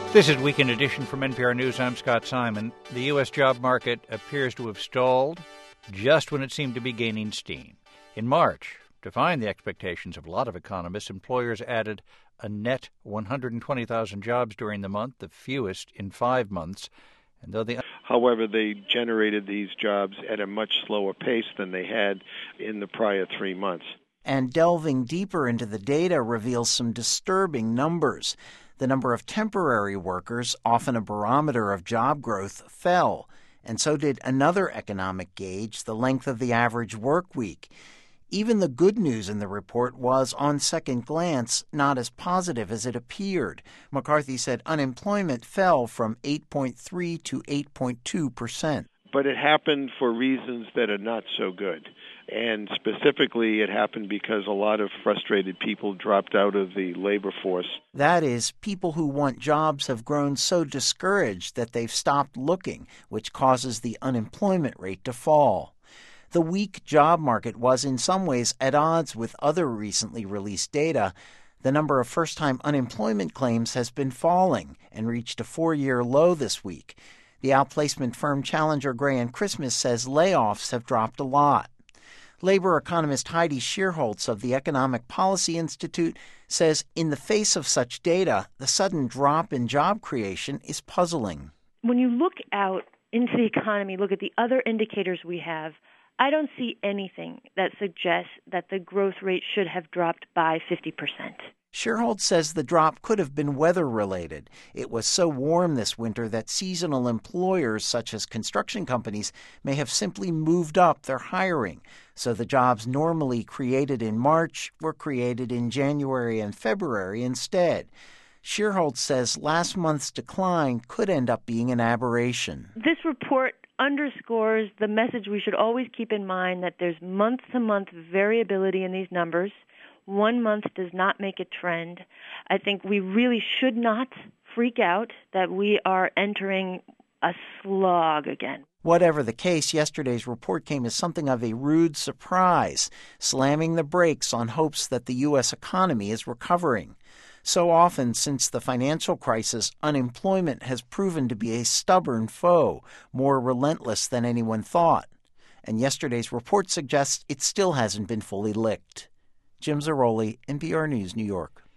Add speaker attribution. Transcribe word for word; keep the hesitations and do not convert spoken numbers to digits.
Speaker 1: This is Weekend Edition from N P R News. I'm Scott Simon. The U S job market appears to have stalled just when it seemed to be gaining steam. In March, defying the expectations of a lot of economists, employers added a net one hundred twenty thousand jobs during the month, the fewest in five months. And though the
Speaker 2: However, they generated these jobs at a much slower pace than they had in the prior three months.
Speaker 3: And delving deeper into the data reveals some disturbing numbers. The number of temporary workers, often a barometer of job growth, fell. And so did another economic gauge, the length of the average work week. Even the good news in the report was, on second glance, not as positive as it appeared. McCarthy said unemployment fell from eight point three to eight point two percent.
Speaker 2: But it happened for reasons that are not so good. And specifically, it happened because a lot of frustrated people dropped out of the labor force.
Speaker 3: That is, people who want jobs have grown so discouraged that they've stopped looking, which causes the unemployment rate to fall. The weak job market was in some ways at odds with other recently released data. The number of first-time unemployment claims has been falling and reached a four-year low this week. The outplacement firm Challenger Gray and Christmas says layoffs have dropped a lot. Labor economist Heidi Shierholz of the Economic Policy Institute says in the face of such data, the sudden drop in job creation is puzzling.
Speaker 4: When you look out into the economy, look at the other indicators we have, I don't see anything that suggests that the growth rate should have dropped by fifty percent.
Speaker 3: Shierholz says the drop could have been weather-related. It was so warm this winter that seasonal employers, such as construction companies, may have simply moved up their hiring. So the jobs normally created in March were created in January and February instead. Shierholz says last month's decline could end up being an aberration.
Speaker 4: This report underscores the message we should always keep in mind, that there's month-to-month variability in these numbers. One month does not make a trend. I think we really should not freak out that we are entering a slog again.
Speaker 3: Whatever the case, yesterday's report came as something of a rude surprise, slamming the brakes on hopes that the U S economy is recovering. So often since the financial crisis, unemployment has proven to be a stubborn foe, more relentless than anyone thought. And yesterday's report suggests it still hasn't been fully licked. Jim Zarroli, N P R News, New York.